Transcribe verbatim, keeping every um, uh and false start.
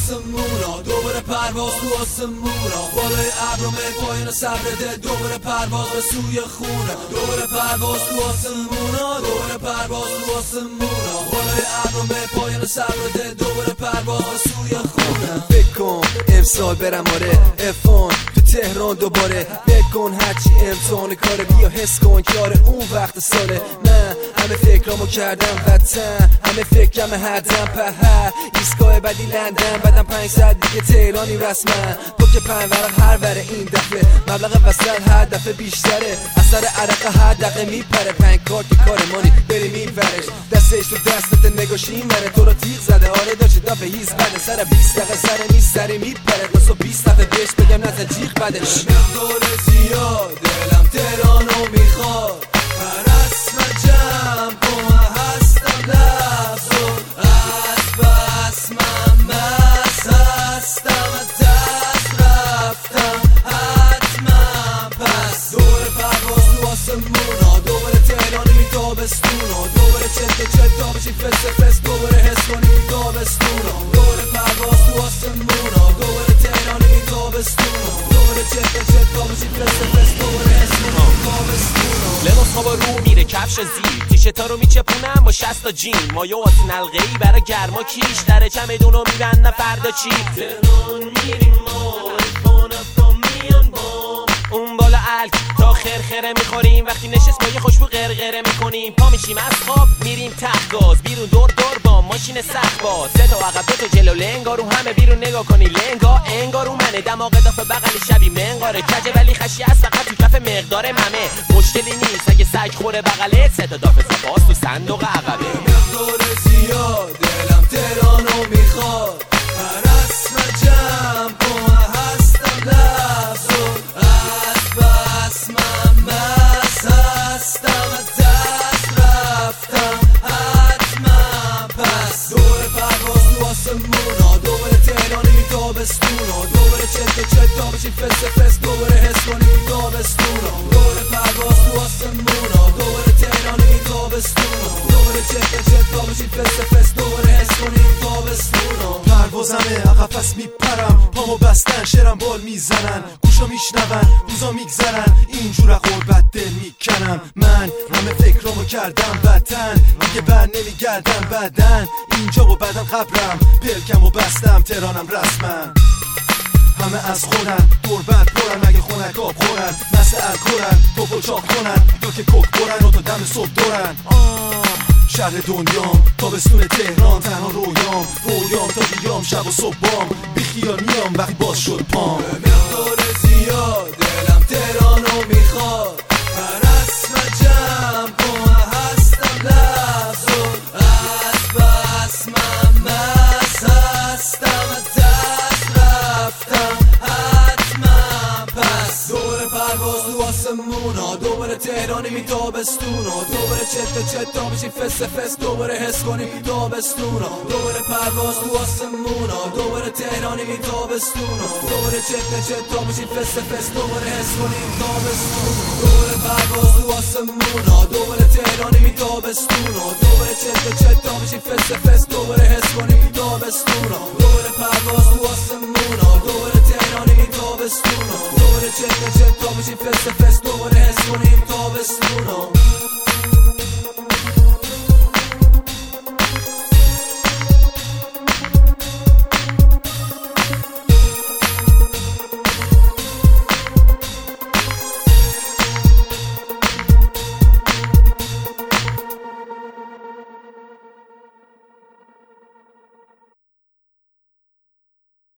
آسمونا، دوباره پرواز تو آسمونا، بالای ابرم پایین صبر دل، دوباره پرواز به سوی خونه، دوباره پرواز تو آسمونا، دوباره پرواز تو آسمونا، بالای ابرم پایین صبر دل، دوباره پرواز به سوی خونه. فکر کن امسال برم آره افون تو تهران دوباره، بکن هرچی امتحان کاره، بیا حس کن یار اون وقت ساله. من همه فکرامو کردم وطن، همه فکرم هردم پهر، ایستگاه بعدی لندن، بعدم پنج ساعت دیگه تهرانی رسما. تو که پنورق هر وره این دفعه، مبلغ وصل هر دفعه بیشتره، اثر عرق هر دقیقه میپره، پنج کارت کار مانی بری میبرش، دستش تو دستت نگاش این وره، تو رو تیغ زده آره داشت دفعه هیز بده، سر بیست دقیقه سر میز سری میپره، دستو بیست دفعه بهش بگم نزد جیغ بده. مقدار زیاد دلم تهرانو میخواد، هر اسم جمع با هستم لفظ و از بس من بس هستم، دست رفتم حتما پس. دوباره پرواز تو آسمونا، دوباره تهرانی بی تابستونا، دوباره چت و چت تا بشی فس فس، دوباره حس کنی بی تابستونا، دوباره پرواز تو آسمونا، دوباره تهرانی بی تابستونا، دوباره چت و چت تا بشی فس فس، دوباره حس کنی بی تابستونا. لباس خوابا رو میره کفش زیر، تیشرتا رو میچپونم با شصت تا جین، مایه آتین حلقه‌ای برای گرما کیش، در چمدونو میبندم فردا چی. تهران میریم ما میان با اون بالا الک تا خرخره میخوریم، وقتی نشست با یه خوشبو غرغره میکنیم، پا میشیم از خواب میریم ته گاز، بیرون دور دور با ماشین سخت باز، سه تا عقب دو تا جلو، لنگارو همه بیرون نگاه کنی، لنگا انگارو منه، دماغ دافه بغلی شبی منقاره، کجه ولی خشی از فقط تو کف مقدار ممه، مشکلی نیست اگه سگ خوره بغلت، سه تا دافه زباز تو صندوق عقبه. مقدار زیاد دلم تهرانو میخواد، هر اسم جمع با هستم لفظ و از بس من بس هستم، دست رفتم حتما پس. دوباره پرواز تو آسمونا، دوباره تهرانی بی تابستونا، دوباره چت و چت تا بشی فس فس، دوباره حس کنی بی تابستونا، دوباره پرواز تو آسمونا، دوباره تهرانی بی تابستونا، دوباره چت و چت تا بشی فس فس، دوباره حس کنی بی تابستونا. پروازمه عقب پس میپرم، پامو بستن شرم بال میزنن، گوشا میشنون روزا میگذرن، اینجور غربت دل میکنم. من همه فکرامو کردم وطن، دیگه بر نمیگردم بدن، اینجا و بدن قبرم، پلکم و بستم تهرانم رسما. همه از خونن دور بر پرن، مگه خونک آب خورن، مثل الکلن توپ و چاق کنن، یا که کک برن و تا دم صبح دورن. شهر دنیام تابستون تهران، تنها رویام رویام تا بیام شب و صبح بام، بی خیال میام وقتی باز شد پام. مقدار زیاد دلم تهرانو میخواد، هر اسم جمع با هستم لفظ و از بس من بس هستم، دست رفتم حتما پس. دوباره پرواز تو آسمونا، دوباره تهرانی بی تابستونا، دوباره چت و چت تا بشی فس فس، دوباره حس کنی بی تابستونا، دوباره پرواز تو آسمونا، دوباره تهرانی بی تابستونا، دوباره چت و چت تا بشی فس فس، دوباره حس کنی بی تابستونا، دوباره پرواز تو آسمونا، دوباره تهرانی بی تابستونا، دوباره چت و چت تا بشی فس فس، دوباره حس کنی بی تابستونا، دوباره پرواز تو آسمونا، دوباره تهرانی بی تابستونا، دوباره چت و چت تا بشی فس فس، دوباره حس کنی بی تابستونا.